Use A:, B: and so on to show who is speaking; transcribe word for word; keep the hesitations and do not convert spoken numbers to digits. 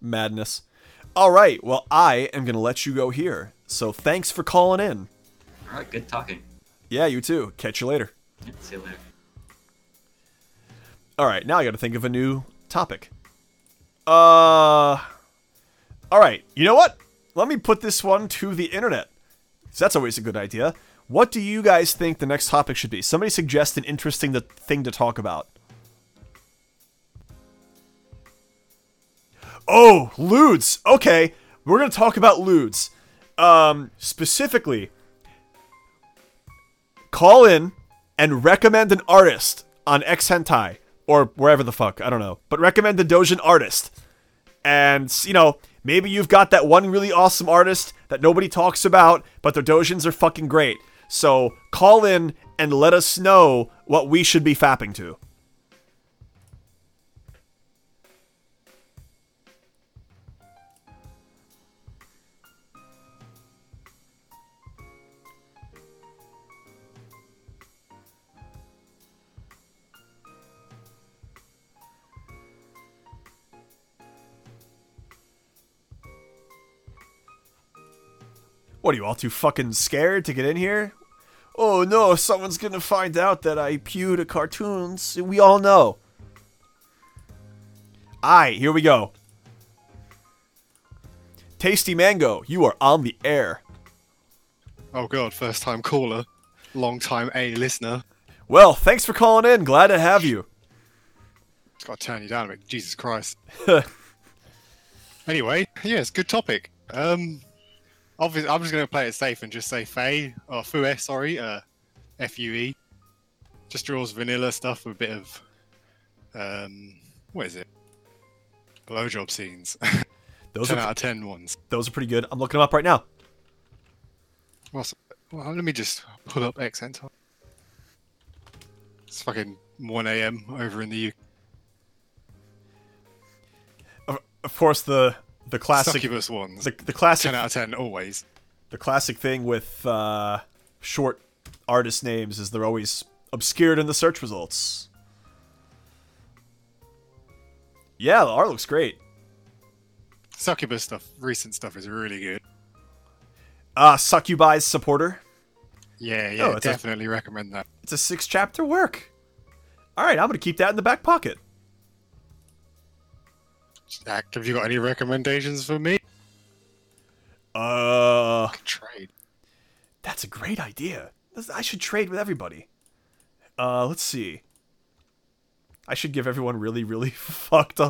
A: Madness. All right, well, I am going to let you go here. So thanks for calling in.
B: All right, good talking.
A: Yeah, you too. Catch you later.
B: Yeah, see you later.
A: All right, now I got to think of a new topic. Uh, all right, you know what? Let me put this one to the internet. So that's always a good idea. What do you guys think the next topic should be? Somebody suggest an interesting thing to talk about. Oh, lewds. Okay, we're going to talk about lewds. Um, specifically, call in and recommend an artist on X Hentai or wherever the fuck, I don't know. But recommend a Dojin artist. And, you know, maybe you've got that one really awesome artist that nobody talks about, but their Dojins are fucking great. So call in and let us know what we should be fapping to. What are you all too fucking scared to get in here? Oh no, someone's gonna find out that I pew to cartoons. We all know. Aye, here we go. Tasty Mango, you are on the air.
C: Oh god, first time caller. Long time A listener.
A: Well, thanks for calling in. Glad to have you.
C: It's got to turn you down a bit. Jesus Christ. Anyway, yeah, it's a good topic. Um, obviously, I'm just going to play it safe and just say Faye, or Fue, sorry, uh, F U E. Just draws vanilla stuff with a bit of, um, what is it? Blowjob scenes.
A: Those
C: ten
A: are,
C: out of ten ones.
A: Those are pretty good. I'm looking them up right now.
C: What's, well, let me just pull up X Hentai. It's fucking one A M over in the U K.
A: Of, of course, the the classic
C: Succubus ones.
A: The, the classic
C: ten out of ten always.
A: The classic thing with uh, short artist names is they're always obscured in the search results. Yeah, the art looks great.
C: Succubus stuff, recent stuff is really good.
A: Uh, Succubi's supporter.
C: Yeah, yeah,
A: Oh, it's a-
C: definitely recommend that.
A: It's a six chapter work. All right, I'm gonna keep that in the back pocket.
C: Zach, have you got any recommendations for me?
A: Uh,
C: I could trade.
A: that's a great idea. This- I should trade with everybody. Uh, let's see. I should give everyone really, really fucked up